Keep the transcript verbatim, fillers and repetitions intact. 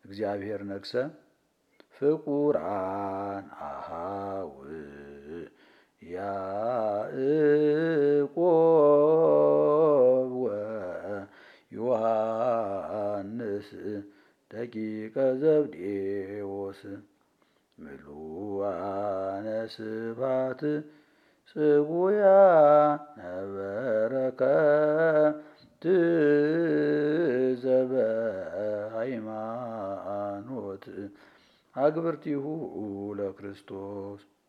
እግዚአብሔር ነግሰ ፍቁራን አሃው ያዕቆብ ወዮሐንስ ደቂቀ ዘብዴዎስ ምሉአነ ስብሐት ጽጉያነ በረከት ዘበሃይማኖት አግብርቲሁ ለክርስቶስ